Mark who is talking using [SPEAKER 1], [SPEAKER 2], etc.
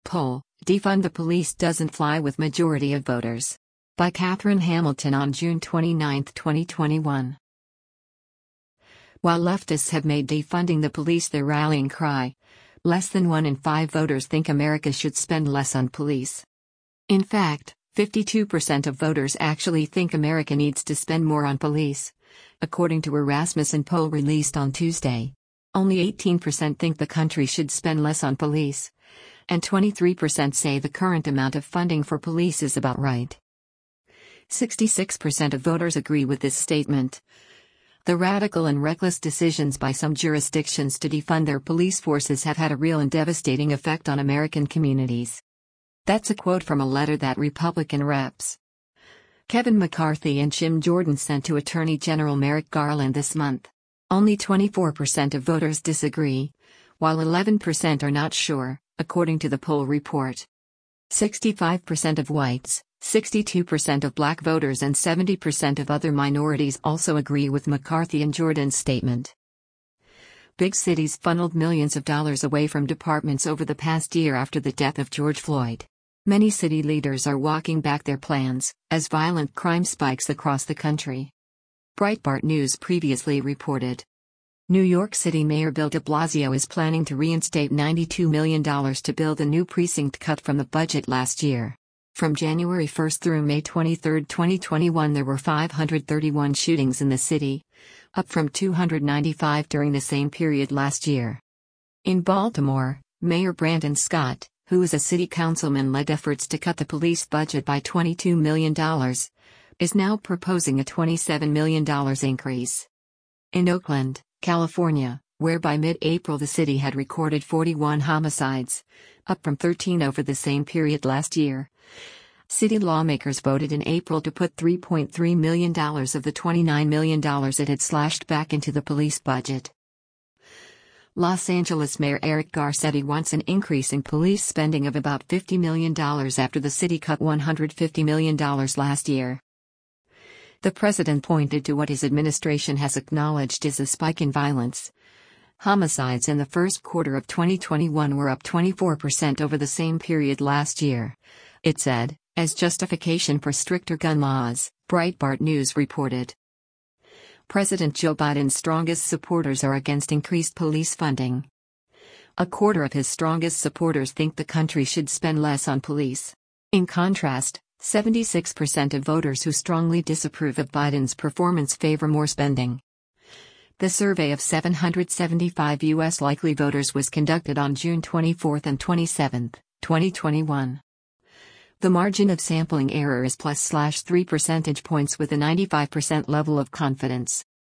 [SPEAKER 1] poll, Defund the Police Doesn't Fly with Majority of Voters. By Catherine Hamilton on June 29, 2021. While leftists have made defunding the police their rallying cry, less than 1 in 5 voters think America should spend less on police. In fact, 52% of voters actually think America needs to spend more on police, according to a Rasmussen poll released on Tuesday. Only 18% think the country should spend less on police, and 23% say the current amount of funding for police is about right. 66% of voters agree with this statement. The radical and reckless decisions by some jurisdictions to defund their police forces have had a real and devastating effect on American communities. That's a quote from a letter that Republican Reps. Kevin McCarthy and Jim Jordan sent to Attorney General Merrick Garland this month. Only 24% of voters disagree, while 11% are not sure, according to the poll report. 65% of whites, 62% of black voters and 70% of other minorities also agree with McCarthy and Jordan's statement. Big cities funneled millions of dollars away from departments over the past year after the death of George Floyd. Many city leaders are walking back their plans, as violent crime spikes across the country. Breitbart News previously reported. New York City Mayor Bill de Blasio is planning to reinstate $92 million to build a new precinct cut from the budget last year. From January 1 through May 23, 2021 there were 531 shootings in the city, up from 295 during the same period last year. In Baltimore, Mayor Brandon Scott, who is a city councilman, led efforts to cut the police budget by $22 million, is now proposing a $27 million increase. In Oakland, California, where by mid-April the city had recorded 41 homicides, up from 13 over the same period last year, city lawmakers voted in April to put $3.3 million of the $29 million it had slashed back into the police budget. Los Angeles Mayor Eric Garcetti wants an increase in police spending of about $50 million after the city cut $150 million last year. The president pointed to what his administration has acknowledged is a spike in violence. Homicides in the first quarter of 2021 were up 24% over the same period last year, it said, as justification for stricter gun laws, Breitbart News reported. President Joe Biden's strongest supporters are against increased police funding. A quarter of his strongest supporters think the country should spend less on police. In contrast, 76% of voters who strongly disapprove of Biden's performance favor more spending. The survey of 775 U.S. likely voters was conducted on June 24 and 27, 2021. The margin of sampling error is +/3 percentage points with a 95% level of confidence.